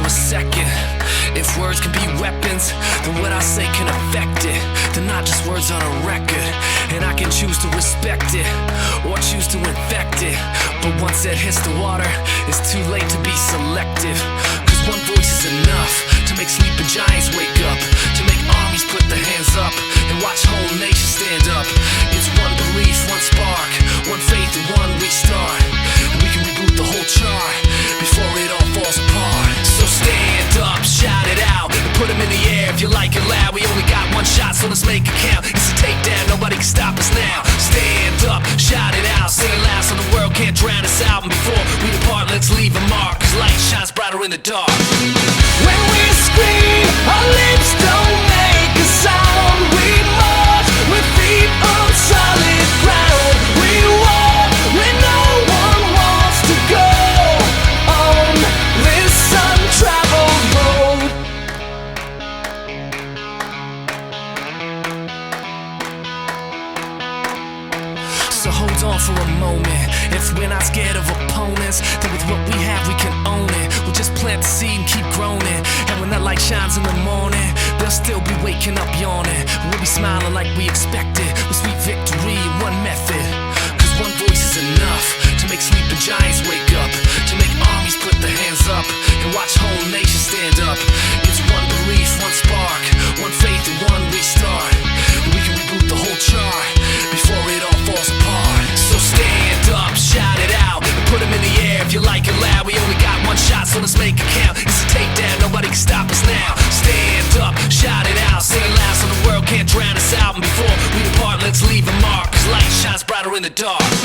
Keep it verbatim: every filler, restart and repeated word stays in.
a second. If words can be weapons, then what I say can affect it. They're not just words on a record, and I can choose to respect it or choose to infect it. But once it hits the water, it's too late to be selective. Cause one voice is enough to make sleeping giants wake up, to make armies put their hands up and watch whole nations stand up. It's one belief, one spark, one faith and one restart, and we can reboot the whole chart before it all falls apart. So stand up, shout it out, and put them in the air if you like it loud. We only got one shot, so let's make it count. It's a takedown, nobody can stop us now. Stand up, shout it out, sing it loud so the world can't drown us out. And before we depart, let's leave a mark, cause light shines brighter in the dark. When we scream, our lips don't make a sound. We march with feet on solid ground. We walk where no one wants to go on this untraveled road. So hold on for a moment. If we're not scared of opponents, then with what we have we can own it. We'll just plant the seed and keep growing it. And when that light shines in the morning, they'll still be waking up yawning. We'll be smiling like we expected, with sweet victory in one method. Cause one voice is enough to make sleeping giants wake up, to make armies put their hands up and watch whole nations stand up. It's one belief, one spark, one faith and one restart, and we can reboot the whole chart before it all falls apart. So stand up, shout it out, and put them in the air if you like it loud. We only got one shot, so let's make it count. It's a takedown, nobody can stop us now. Stand up, shout it out, sing it loud so the world can't drown us out. And before we depart, let's leave a mark, cause light shines brighter in the dark.